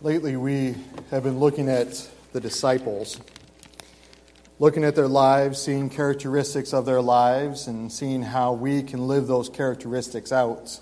Lately, we have been looking at the disciples, looking at their lives, seeing characteristics of their lives, and seeing how we can live those characteristics out.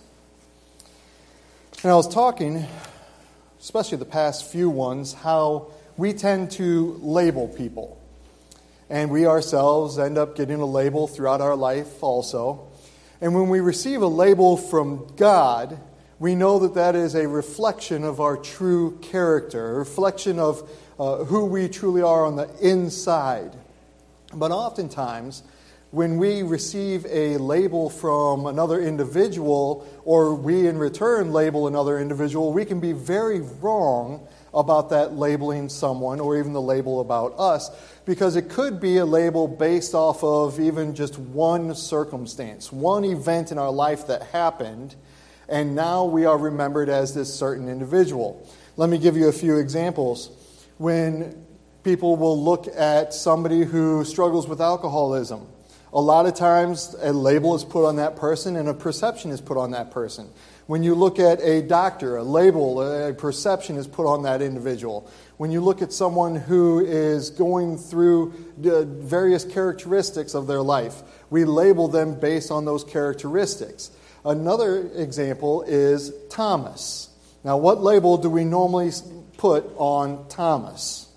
And I was talking, especially the past few ones, how we tend to label people. And we ourselves end up getting a label throughout our life also. And when we receive a label from God, we know that that is a reflection of our true character, a reflection of who we truly are on the inside. But oftentimes, when we receive a label from another individual, or we in return label another individual, we can be very wrong about that labeling someone, or even the label about us, because it could be a label based off of even just one circumstance, one event in our life that happened, and now we are remembered as this certain individual. Let me give you a few examples. When people will look at somebody who struggles with alcoholism, a lot of times a label is put on that person and a perception is put on that person. When you look at a doctor, a label, a perception is put on that individual. When you look at someone who is going through the various characteristics of their life, we label them based on those characteristics. Another example is Thomas. Now, what label do we normally put on Thomas?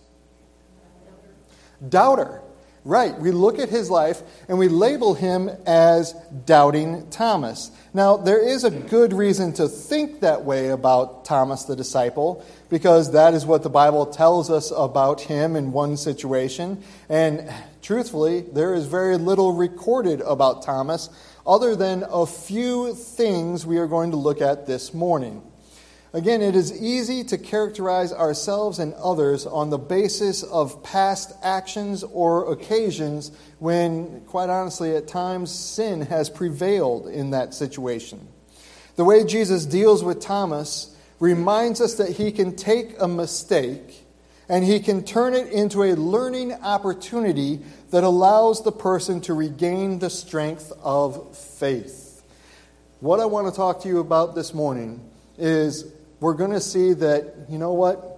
Doubter. Right, we look at his life and we label him as Doubting Thomas. Now, there is a good reason to think that way about Thomas the disciple, because that is what the Bible tells us about him in one situation. And truthfully, there is very little recorded about Thomas other than a few things we are going to look at this morning. Again, it is easy to characterize ourselves and others on the basis of past actions or occasions when, quite honestly, at times sin has prevailed in that situation. The way Jesus deals with Thomas reminds us that he can take a mistake and he can turn it into a learning opportunity that allows the person to regain the strength of faith. What I want to talk to you about this morning is we're going to see that, you know what,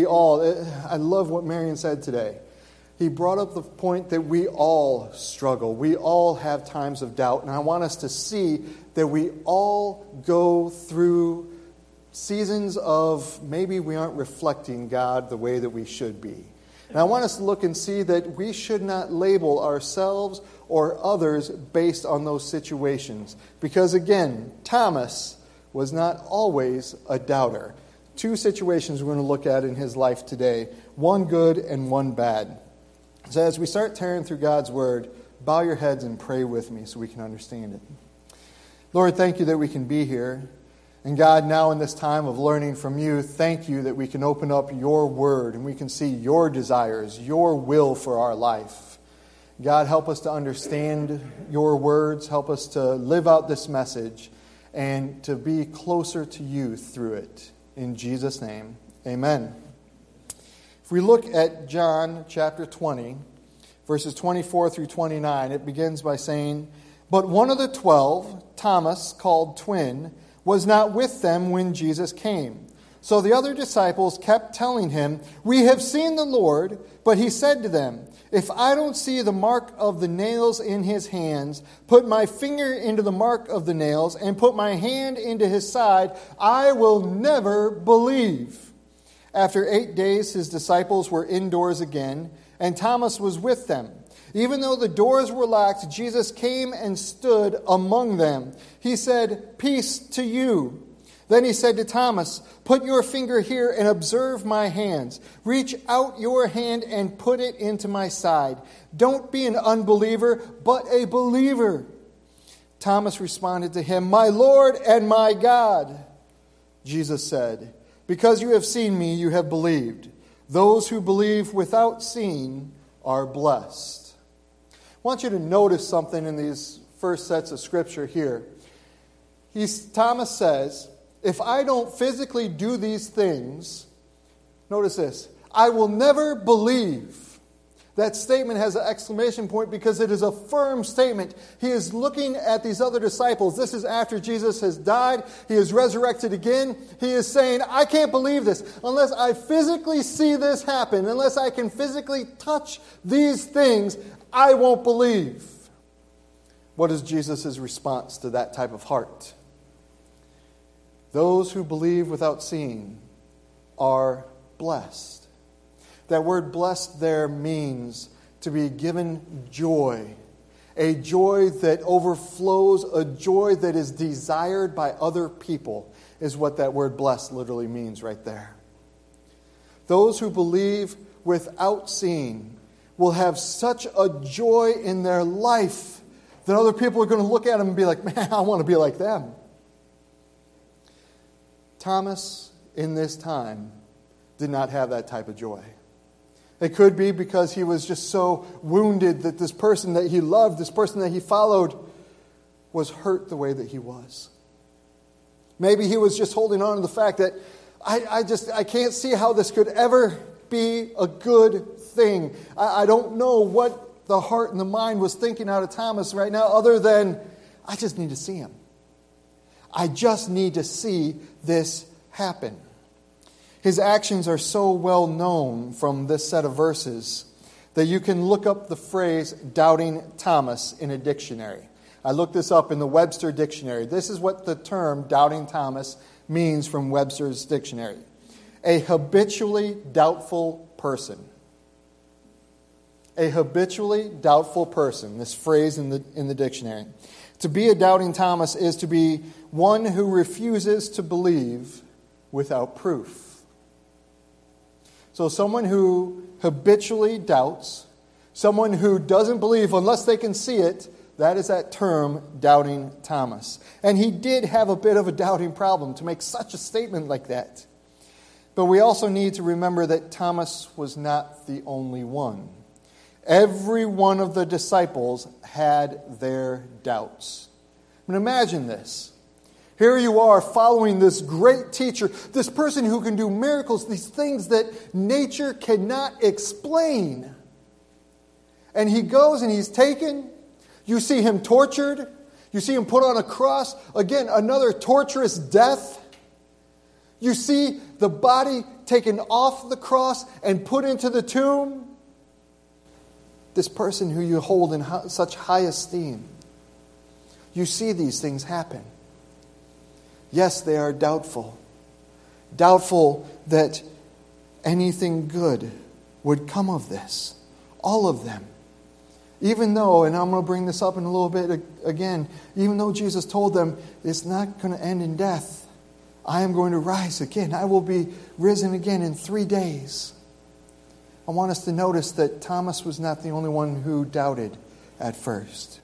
I love what Marion said today. He brought up the point that we all struggle. We all have times of doubt. And I want us to see that we all go through seasons of maybe we aren't reflecting God the way that we should be. And I want us to look and see that we should not label ourselves or others based on those situations. Because again, Thomas was not always a doubter. Two situations we're going to look at in his life today, one good and one bad. So as we start tearing through God's Word, bow your heads and pray with me so we can understand it. Lord, thank you that we can be here. And God, now in this time of learning from you, thank you that we can open up your Word and we can see your desires, your will for our life. God, help us to understand your words. Help us to live out this message and to be closer to you through it. In Jesus' name, amen. If we look at John chapter 20, verses 24 through 29, it begins by saying, "But one of the 12, Thomas, called Twin, was not with them when Jesus came. So the other disciples kept telling him, 'We have seen the Lord.' But he said to them, 'If I don't see the mark of the nails in his hands, put my finger into the mark of the nails, and put my hand into his side, I will never believe.' After 8 days, his disciples were indoors again, and Thomas was with them. Even though the doors were locked, Jesus came and stood among them. He said, 'Peace to you.' Then he said to Thomas, 'Put your finger here and observe my hands. Reach out your hand and put it into my side. Don't be an unbeliever, but a believer.' Thomas responded to him, 'My Lord and my God.' Jesus said, 'Because you have seen me, you have believed. Those who believe without seeing are blessed.'" I want you to notice something in these first sets of scripture here. Thomas says, if I don't physically do these things, notice this, I will never believe. That statement has an exclamation point because it is a firm statement. He is looking at these other disciples. This is after Jesus has died. He is resurrected again. He is saying, I can't believe this. Unless I physically see this happen, unless I can physically touch these things, I won't believe. What is Jesus' response to that type of heart? Those who believe without seeing are blessed. That word blessed there means to be given joy. A joy that overflows, a joy that is desired by other people is what that word blessed literally means right there. Those who believe without seeing will have such a joy in their life that other people are going to look at them and be like, man, I want to be like them. Thomas, in this time, did not have that type of joy. It could be because he was just so wounded that this person that he loved, this person that he followed, was hurt the way that he was. Maybe he was just holding on to the fact that I can't see how this could ever be a good thing. I don't know what the heart and the mind was thinking out of Thomas right now other than, I just need to see him. I just need to see this happen. His actions are so well known from this set of verses that you can look up the phrase doubting Thomas in a dictionary. I looked this up in the Webster Dictionary. This is what the term doubting Thomas means from Webster's dictionary. A habitually doubtful person. A habitually doubtful person. This phrase in the dictionary. To be a doubting Thomas is to be one who refuses to believe without proof. So someone who habitually doubts, someone who doesn't believe unless they can see it, that is that term, doubting Thomas. And he did have a bit of a doubting problem to make such a statement like that. But we also need to remember that Thomas was not the only one. Every one of the disciples had their doubts. I mean, imagine this. Here you are following this great teacher, this person who can do miracles, these things that nature cannot explain. And he goes and he's taken. You see him tortured. You see him put on a cross. Again, another torturous death. You see the body taken off the cross and put into the tomb. This person who you hold in such high esteem. You see these things happen. Yes, they are doubtful. Doubtful that anything good would come of this. All of them. Even though, and I'm going to bring this up in a little bit again, even though Jesus told them, it's not going to end in death. I am going to rise again. I will be risen again in 3 days. I want us to notice that Thomas was not the only one who doubted at first.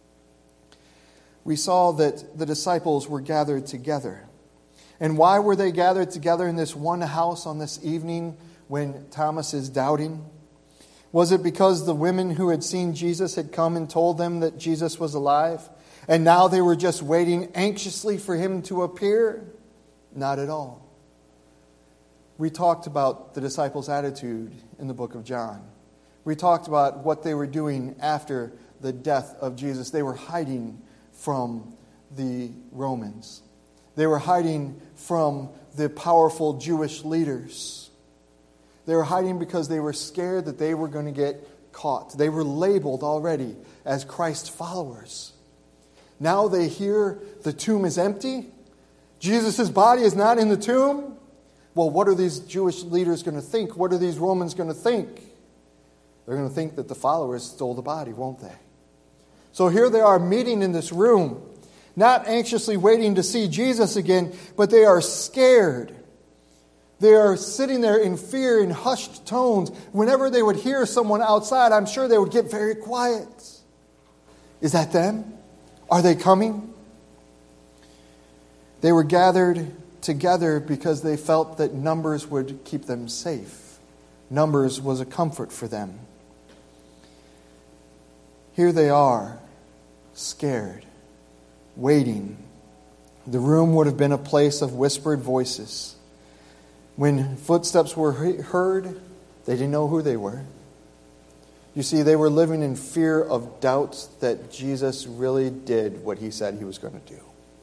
We saw that the disciples were gathered together. And why were they gathered together in this one house on this evening when Thomas is doubting? Was it because the women who had seen Jesus had come and told them that Jesus was alive? And now they were just waiting anxiously for him to appear? Not at all. We talked about the disciples' attitude in the book of John. We talked about what they were doing after the death of Jesus. They were hiding from the Romans. They were hiding from the powerful Jewish leaders. They were hiding because they were scared that they were going to get caught. They were labeled already as Christ followers. Now they hear the tomb is empty. Jesus' body is not in the tomb. Well, what are these Jewish leaders going to think? What are these Romans going to think? They're going to think that the followers stole the body, won't they? So here they are meeting in this room, not anxiously waiting to see Jesus again, but they are scared. They are sitting there in fear in hushed tones. Whenever they would hear someone outside, I'm sure they would get very quiet. Is that them? Are they coming? They were gathered together because they felt that numbers would keep them safe. Numbers was a comfort for them. Here they are, scared, waiting. The room would have been a place of whispered voices. When footsteps were heard, they didn't know who they were. You see, they were living in fear of doubts that Jesus really did what he said he was going to do.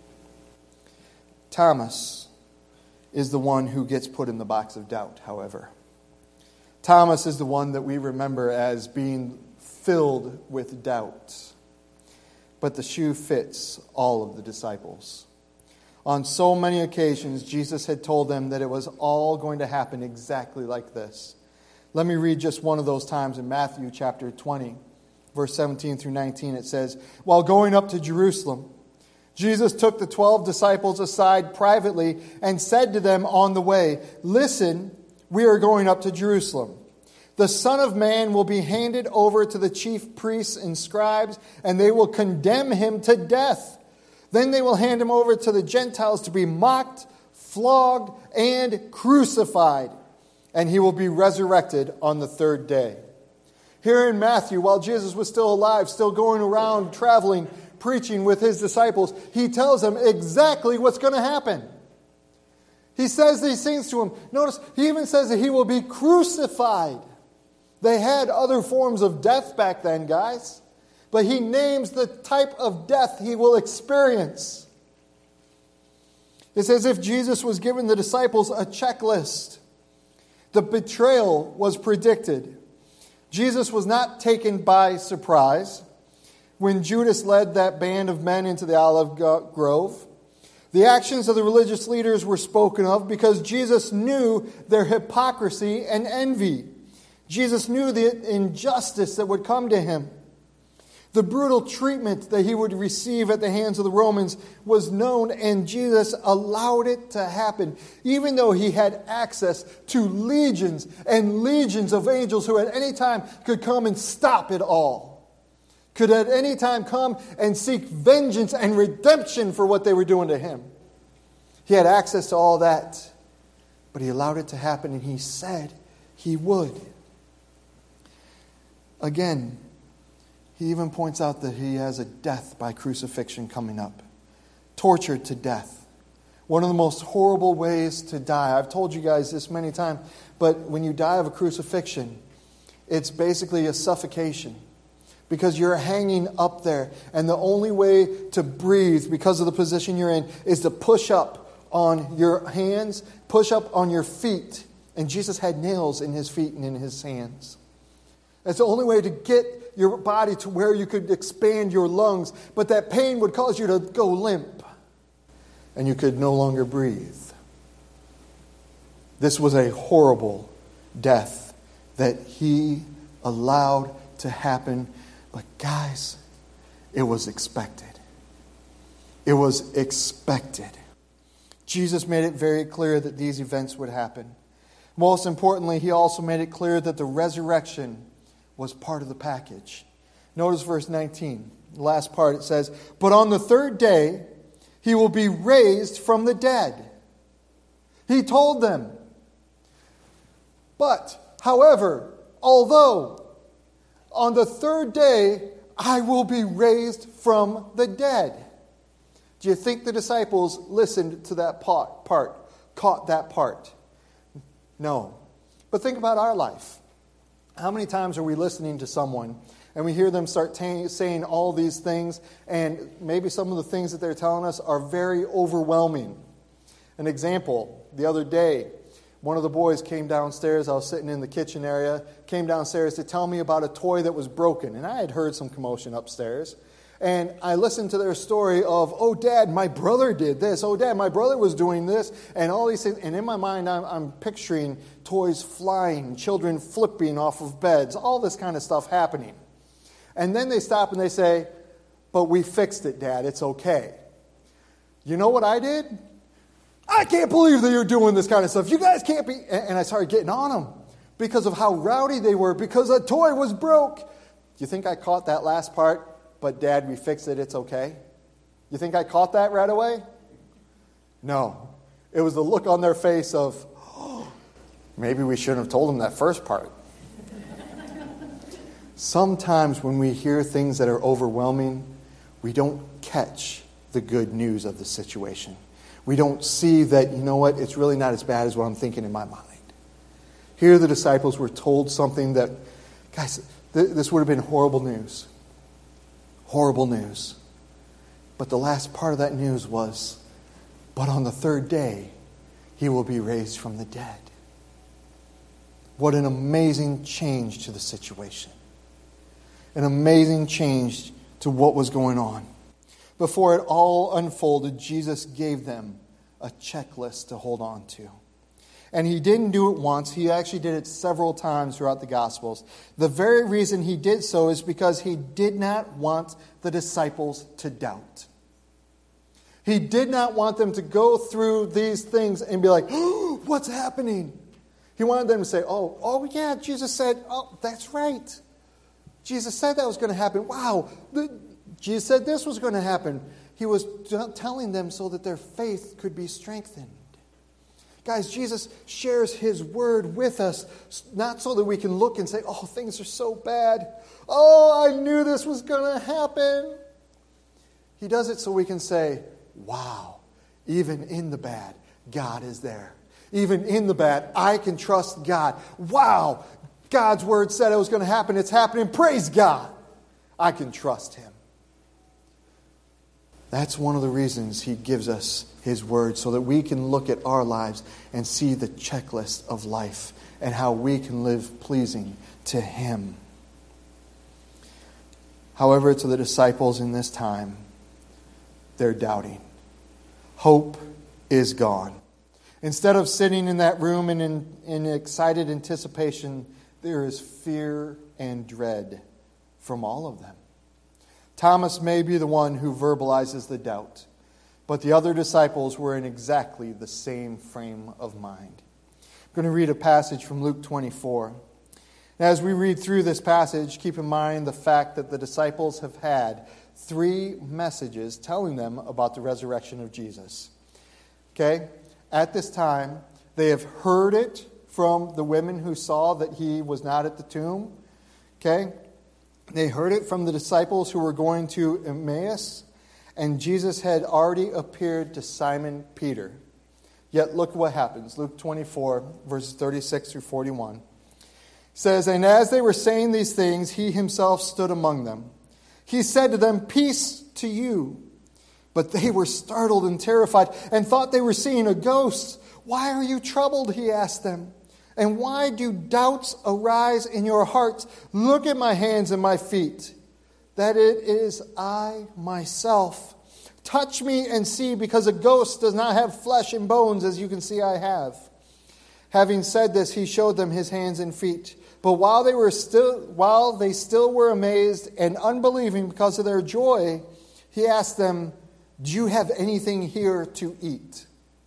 Thomas is the one who gets put in the box of doubt, however. Thomas is the one that we remember as being filled with doubt. But the shoe fits all of the disciples. On so many occasions, Jesus had told them that it was all going to happen exactly like this. Let me read just one of those times in Matthew chapter 20, verse 17 through 19. It says, "While going up to Jerusalem, Jesus took the 12 disciples aside privately and said to them on the way, 'Listen, we are going up to Jerusalem. The Son of Man will be handed over to the chief priests and scribes, and they will condemn him to death. Then they will hand him over to the Gentiles to be mocked, flogged, and crucified. And he will be resurrected on the third day.'" Here in Matthew, while Jesus was still alive, still going around, traveling, preaching with his disciples, he tells them exactly what's going to happen. He says these things to them. Notice, he even says that he will be crucified. They had other forms of death back then, guys. But he names the type of death he will experience. It's as if Jesus was giving the disciples a checklist. The betrayal was predicted. Jesus was not taken by surprise when Judas led that band of men into the olive grove. The actions of the religious leaders were spoken of because Jesus knew their hypocrisy and envy. Jesus knew the injustice that would come to him. The brutal treatment that he would receive at the hands of the Romans was known, and Jesus allowed it to happen, even though he had access to legions and legions of angels who at any time could come and stop it all. Could at any time come and seek vengeance and redemption for what they were doing to him. He had access to all that, but he allowed it to happen, and he said he would. Again, he even points out that he has a death by crucifixion coming up. Tortured to death. One of the most horrible ways to die. I've told you guys this many times, but when you die of a crucifixion, it's basically a suffocation. Because you're hanging up there, and the only way to breathe because of the position you're in is to push up on your hands, push up on your feet. And Jesus had nails in his feet and in his hands. That's the only way to get your body to where you could expand your lungs. But that pain would cause you to go limp. And you could no longer breathe. This was a horrible death that he allowed to happen. But guys, it was expected. It was expected. Jesus made it very clear that these events would happen. Most importantly, he also made it clear that the resurrection was part of the package. Notice verse 19. The last part, it says, "But on the third day, he will be raised from the dead." He told them. But, however, although on the third day, I will be raised from the dead. Do you think the disciples listened to that part, caught that part? No. But think about our life. How many times are we listening to someone and we hear them start saying all these things, and maybe some of the things that they're telling us are very overwhelming? An example, the other day, one of the boys came downstairs. I was sitting in the kitchen area, came downstairs to tell me about a toy that was broken. And I had heard some commotion upstairs. And I listened to their story of, "Oh, Dad, my brother did this. Oh, Dad, my brother was doing this." And all these things. And in my mind, I'm picturing toys flying, children flipping off of beds, all this kind of stuff happening. And then they stop and they say, "But we fixed it, Dad. It's okay." You know what I did? "I can't believe that you're doing this kind of stuff. You guys can't be..." And I started getting on them because of how rowdy they were, because a toy was broke. Do you think I caught that last part? "But Dad, we fixed it, it's okay"? You think I caught that right away? No. It was the look on their face of, "Oh, maybe we shouldn't have told them that first part." Sometimes when we hear things that are overwhelming, we don't catch the good news of the situation. We don't see that, you know what, it's really not as bad as what I'm thinking in my mind. Here the disciples were told something that, guys, This would have been horrible news. Horrible news. But the last part of that news was, but on the third day, he will be raised from the dead. What an amazing change to the situation. An amazing change to what was going on. Before it all unfolded, Jesus gave them a checklist to hold on to. And he didn't do it once. He actually did it several times throughout the Gospels. The very reason he did so is because he did not want the disciples to doubt. He did not want them to go through these things and be like, oh, what's happening? He wanted them to say, oh yeah, Jesus said, oh, that's right. Jesus said that was going to happen. Wow, Jesus said this was going to happen. He was telling them so that their faith could be strengthened. Guys, Jesus shares his word with us, not so that we can look and say, oh, things are so bad. Oh, I knew this was going to happen. He does it so we can say, wow, even in the bad, God is there. Even in the bad, I can trust God. Wow, God's word said it was going to happen. It's happening. Praise God. I can trust him. That's one of the reasons he gives us his word, so that we can look at our lives and see the checklist of life and how we can live pleasing to him. However, to the disciples in this time, they're doubting. Hope is gone. Instead of sitting in that room and in excited anticipation, there is fear and dread from all of them. Thomas may be the one who verbalizes the doubt, but the other disciples were in exactly the same frame of mind. I'm going to read a passage from Luke 24. As we read through this passage, keep in mind the fact that the disciples have had 3 messages telling them about the resurrection of Jesus. Okay? At this time, they have heard it from the women who saw that he was not at the tomb. Okay? They heard it from the disciples who were going to Emmaus, and Jesus had already appeared to Simon Peter. Yet look what happens. Luke 24, verses 36 through 41. It says, and as they were saying these things, he himself stood among them. He said to them, peace to you. But they were startled and terrified and thought they were seeing a ghost. Why are you troubled? He asked them. And why do doubts arise in your hearts? Look at my hands and my feet, that it is I myself. Touch me and see, because a ghost does not have flesh and bones, as you can see I have. Having said this, he showed them his hands and feet. But while they still were amazed and unbelieving because of their joy, he asked them, do you have anything here to eat?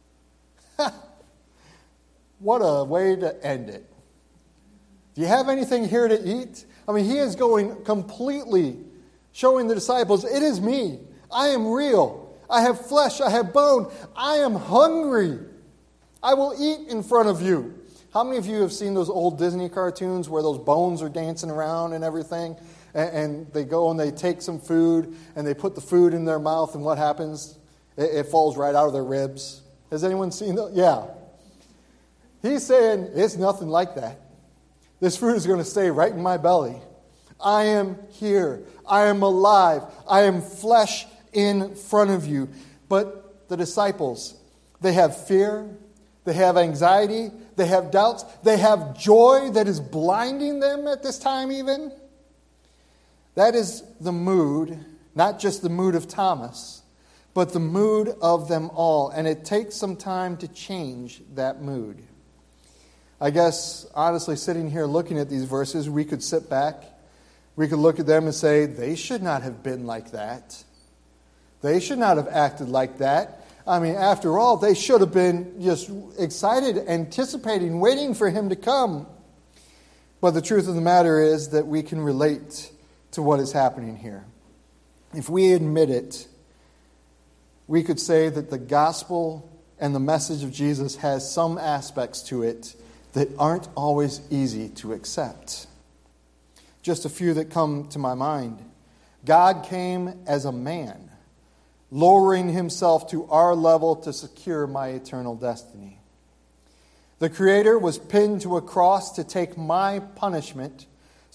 What a way to end it. Do you have anything here to eat? I mean, he is going completely showing the disciples, it is me. I am real. I have flesh. I have bone. I am hungry. I will eat in front of you. How many of you have seen those old Disney cartoons where those bones are dancing around and everything? And they go and they take some food and they put the food in their mouth, and what happens? It falls right out of their ribs. Has anyone seen that? Yeah. He's saying, it's nothing like that. This food is going to stay right in my belly. I am here. I am alive. I am flesh in front of you. But the disciples, they have fear. They have anxiety. They have doubts. They have joy that is blinding them at this time even. That is the mood, not just the mood of Thomas, but the mood of them all. And it takes some time to change that mood. I guess, honestly, sitting here looking at these verses, we could sit back. We could look at them and say, they should not have been like that. They should not have acted like that. I mean, after all, they should have been just excited, anticipating, waiting for him to come. But the truth of the matter is that we can relate to what is happening here. If we admit it, we could say that the gospel and the message of Jesus has some aspects to it that aren't always easy to accept. Just a few that come to my mind. God came as a man, lowering himself to our level to secure my eternal destiny. The Creator was pinned to a cross to take my punishment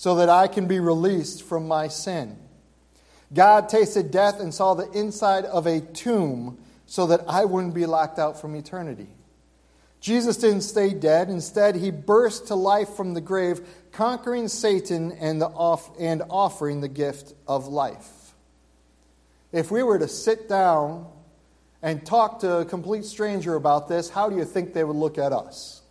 so that I can be released from my sin. God tasted death and saw the inside of a tomb so that I wouldn't be locked out from eternity. Jesus didn't stay dead. Instead, he burst to life from the grave, conquering Satan and offering the gift of life. If we were to sit down and talk to a complete stranger about this, how do you think they would look at us?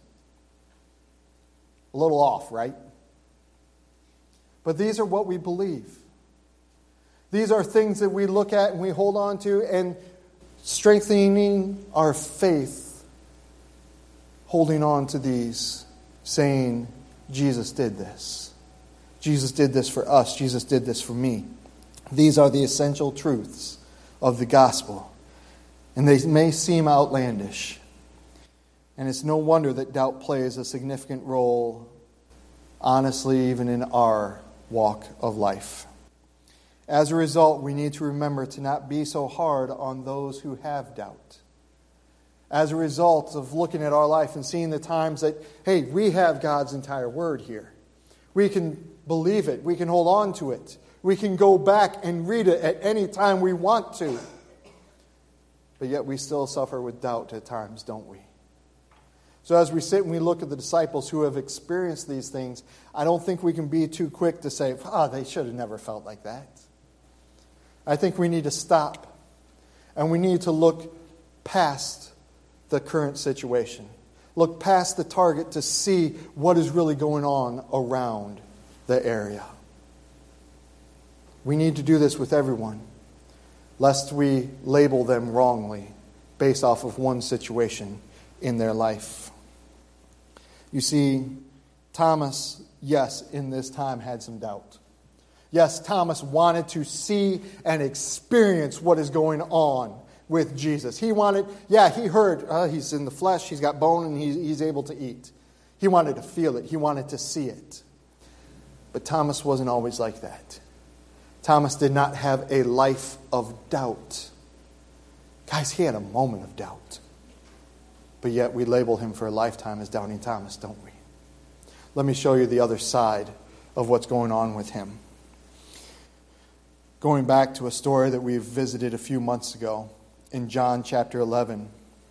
A little off, right? But these are what we believe. These are things that we look at and we hold on to, and strengthening our faith, holding on to these, saying, Jesus did this. Jesus did this for us. Jesus did this for me. These are the essential truths of the gospel. And they may seem outlandish. And it's no wonder that doubt plays a significant role, honestly, even in our walk of life. As a result, we need to remember to not be so hard on those who have doubt. As a result of looking at our life and seeing the times that, hey, we have God's entire word here. We can believe it. We can hold on to it. We can go back and read it at any time we want to. But yet we still suffer with doubt at times, don't we? So as we sit and we look at the disciples who have experienced these things, I don't think we can be too quick to say, they should have never felt like that. I think we need to stop and we need to look past the current situation. Look past the target to see what is really going on around the area. We need to do this with everyone, lest we label them wrongly based off of one situation in their life. You see, Thomas, yes, in this time had some doubt. Yes, Thomas wanted to see and experience what is going on with Jesus. He wanted, he heard, he's in the flesh, he's got bone, and he's able to eat. He wanted to feel it. He wanted to see it. But Thomas wasn't always like that. Thomas did not have a life of doubt. Guys, he had a moment of doubt. But yet we label him for a lifetime as Doubting Thomas, don't we? Let me show you the other side of what's going on with him. Going back to a story that we visited a few months ago in John chapter 11.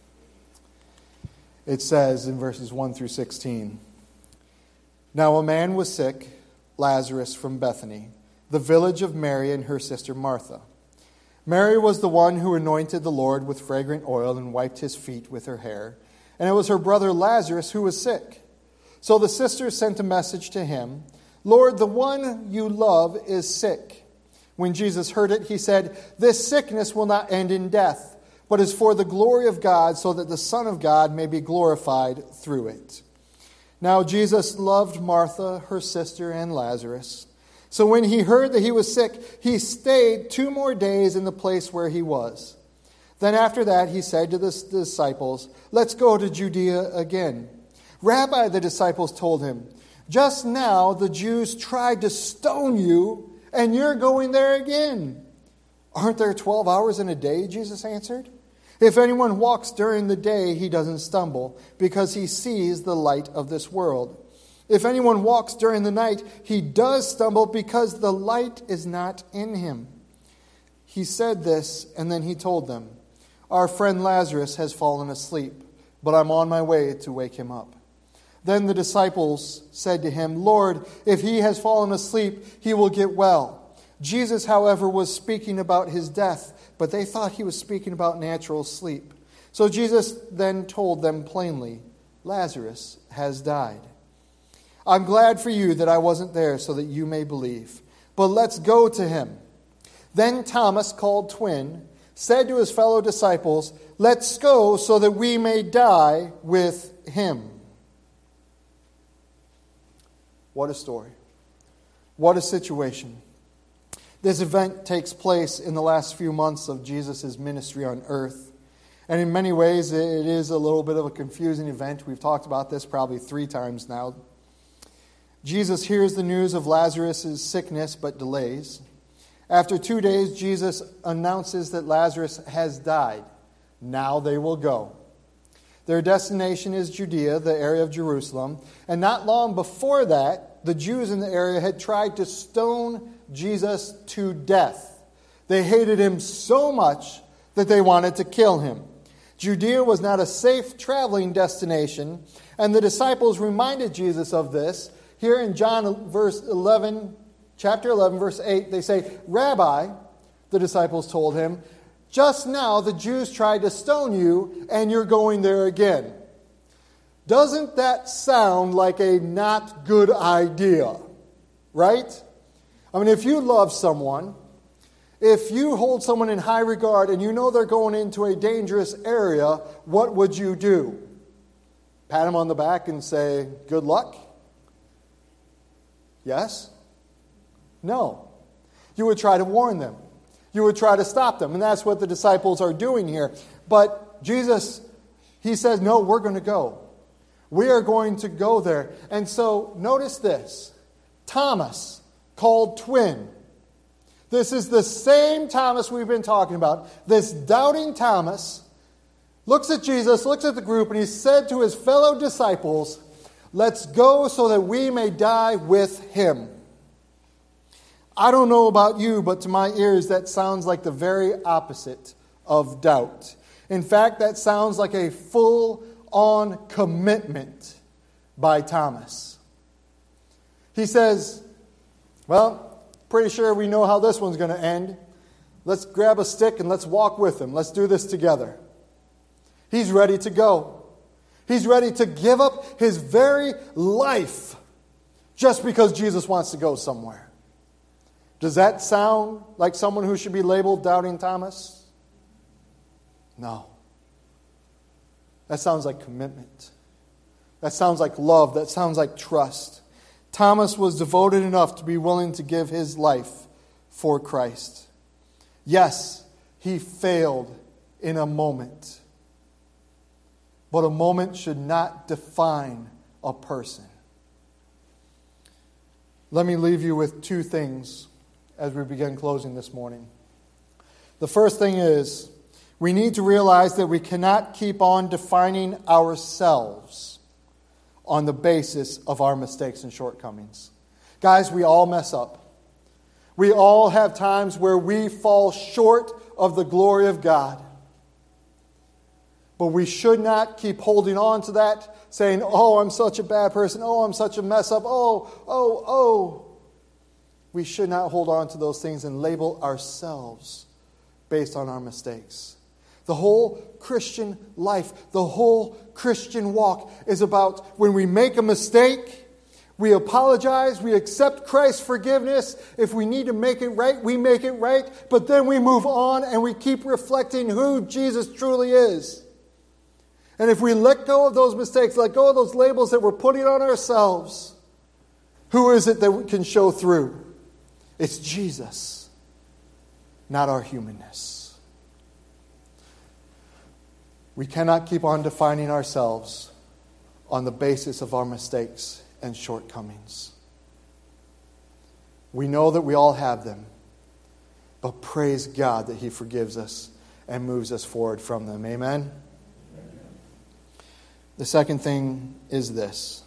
It says in verses 1 through 16, Now a man was sick, Lazarus from Bethany, the village of Mary and her sister Martha. Mary was the one who anointed the Lord with fragrant oil and wiped his feet with her hair. And it was her brother Lazarus who was sick. So the sisters sent a message to him, Lord, the one you love is sick. When Jesus heard it, he said, This sickness will not end in death, but is for the glory of God, so that the Son of God may be glorified through it. Now Jesus loved Martha, her sister, and Lazarus. So when he heard that he was sick, he stayed 2 more days in the place where he was. Then after that, he said to the disciples, Let's go to Judea again. Rabbi, the disciples told him, Just now the Jews tried to stone you, and you're going there again. Aren't there 12 hours in a day? Jesus answered. If anyone walks during the day, he doesn't stumble, because he sees the light of this world. If anyone walks during the night, he does stumble, because the light is not in him. He said this, and then he told them, Our friend Lazarus has fallen asleep, but I'm on my way to wake him up. Then the disciples said to him, Lord, if he has fallen asleep, he will get well. Jesus, however, was speaking about his death, but they thought he was speaking about natural sleep. So Jesus then told them plainly, Lazarus has died. I'm glad for you that I wasn't there so that you may believe. But let's go to him. Then Thomas, called Twin, said to his fellow disciples, Let's go so that we may die with him. What a story. What a situation. This event takes place in the last few months of Jesus' ministry on earth. And in many ways, it is a little bit of a confusing event. We've talked about this probably 3 times now. Jesus hears the news of Lazarus' sickness, but delays. After 2 days, Jesus announces that Lazarus has died. Now they will go. Their destination is Judea, the area of Jerusalem. And not long before that, the Jews in the area had tried to stone Jesus to death. They hated him so much that they wanted to kill him. Judea was not a safe traveling destination, and the disciples reminded Jesus of this. Here in chapter 11, verse 8, they say, "Rabbi," the disciples told him, "just now the Jews tried to stone you, and you're going there again." Doesn't that sound like a not good idea? Right? I mean, if you love someone, if you hold someone in high regard and you know they're going into a dangerous area, what would you do? Pat them on the back and say, "Good luck"? Yes? No. You would try to warn them. You would try to stop them. And that's what the disciples are doing here. But Jesus, he says, "No, we're going to go. We are going to go there." And so notice this. Thomas, called twin. This is the same Thomas we've been talking about. This doubting Thomas looks at Jesus, looks at the group, and he said to his fellow disciples, "Let's go so that we may die with him." I don't know about you, but to my ears that sounds like the very opposite of doubt. In fact, that sounds like a full-on commitment by Thomas. He says, "Well, pretty sure we know how this one's going to end. Let's grab a stick and let's walk with him. Let's do this together." He's ready to go. He's ready to give up his very life just because Jesus wants to go somewhere. Does that sound like someone who should be labeled Doubting Thomas? No. That sounds like commitment. That sounds like love. That sounds like trust. Thomas was devoted enough to be willing to give his life for Christ. Yes, he failed in a moment. But a moment should not define a person. Let me leave you with two things as we begin closing this morning. The first thing is, we need to realize that we cannot keep on defining ourselves on the basis of our mistakes and shortcomings. Guys, we all mess up. We all have times where we fall short of the glory of God. But we should not keep holding on to that, saying, "Oh, I'm such a bad person. Oh, I'm such a mess up. Oh. We should not hold on to those things and label ourselves based on our mistakes. The whole Christian life, the whole Christian walk is about when we make a mistake, we apologize, we accept Christ's forgiveness. If we need to make it right, we make it right. But then we move on and we keep reflecting who Jesus truly is. And if we let go of those mistakes, let go of those labels that we're putting on ourselves, who is it that we can show through? It's Jesus, not our humanness. We cannot keep on defining ourselves on the basis of our mistakes and shortcomings. We know that we all have them, but praise God that He forgives us and moves us forward from them. Amen? The second thing is this.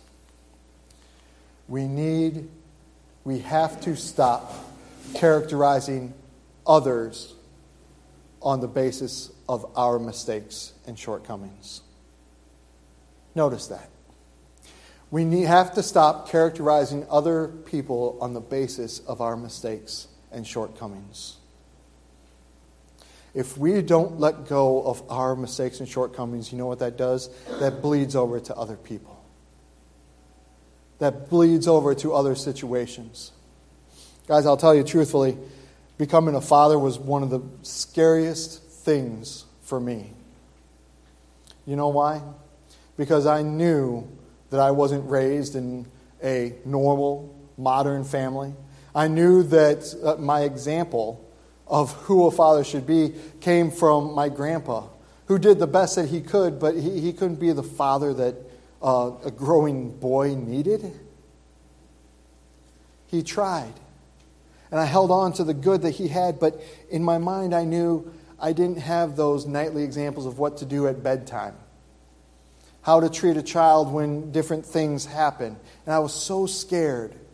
We have to stop characterizing others on the basis of our mistakes and shortcomings. Notice that. We have to stop characterizing other people on the basis of our mistakes and shortcomings. If we don't let go of our mistakes and shortcomings, you know what that does? That bleeds over to other people. That bleeds over to other situations. Guys, I'll tell you truthfully, becoming a father was one of the scariest things for me. You know why? Because I knew that I wasn't raised in a normal, modern family. I knew that my example of who a father should be came from my grandpa, who did the best that he could, but he couldn't be the father that a growing boy needed. He tried. And I held on to the good that he had, but in my mind I knew I didn't have those nightly examples of what to do at bedtime, how to treat a child when different things happen. And I was so scared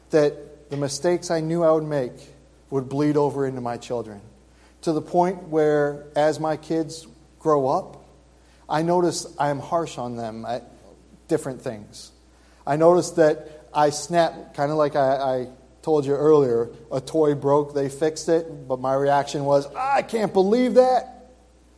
that the mistakes I knew I would make would bleed over into my children. To the point where, as my kids grow up, I notice I am harsh on them at different things. I notice that I snap, kind of like I told you earlier, a toy broke, they fixed it, but my reaction was, I can't believe that.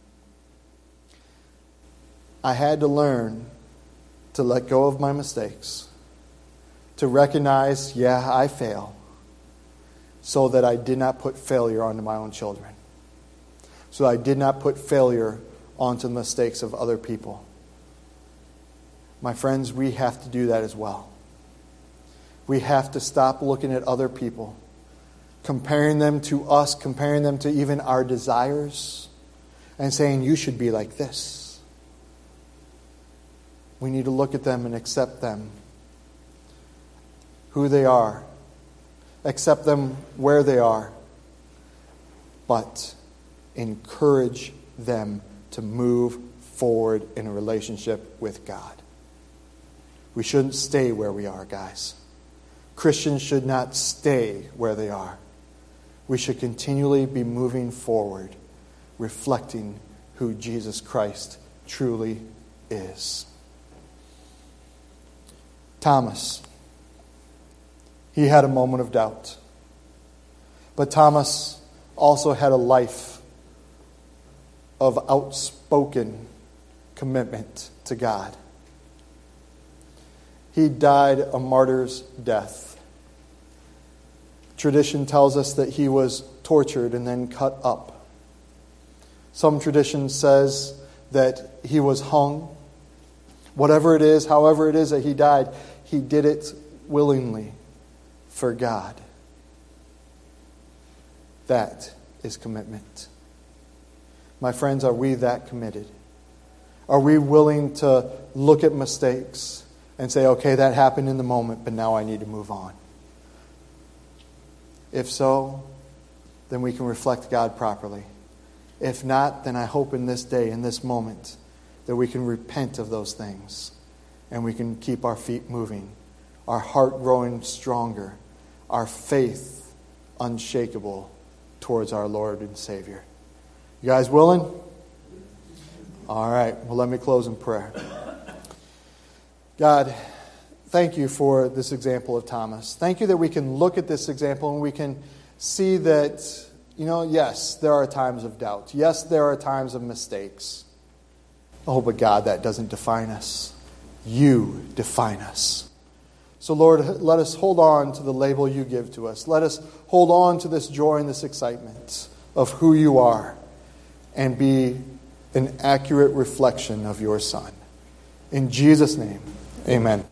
I had to learn to let go of my mistakes, to recognize, yeah, I fail, so that I did not put failure onto my own children, so I did not put failure onto the mistakes of other people. My friends, we have to do that as well. We have to stop looking at other people, comparing them to us, comparing them to even our desires, and saying, you should be like this. We need to look at them and accept them, who they are, accept them where they are, but encourage them to move forward in a relationship with God. We shouldn't stay where we are, guys. Christians should not stay where they are. We should continually be moving forward, reflecting who Jesus Christ truly is. Thomas, he had a moment of doubt. But Thomas also had a life of outspoken commitment to God. He died a martyr's death. Tradition tells us that he was tortured and then cut up. Some tradition says that he was hung. Whatever it is, however it is that he died, he did it willingly for God. That is commitment. My friends, are we that committed? Are we willing to look at mistakes and say, okay, that happened in the moment, but now I need to move on? If so, then we can reflect God properly. If not, then I hope in this day, in this moment, that we can repent of those things and we can keep our feet moving, our heart growing stronger, our faith unshakable towards our Lord and Savior. You guys willing? All right. Well, let me close in prayer. God, thank you for this example of Thomas. Thank you that we can look at this example and we can see that, yes, there are times of doubt. Yes, there are times of mistakes. Oh, but God, that doesn't define us. You define us. So, Lord, let us hold on to the label you give to us. Let us hold on to this joy and this excitement of who you are and be an accurate reflection of your Son. In Jesus' name, amen.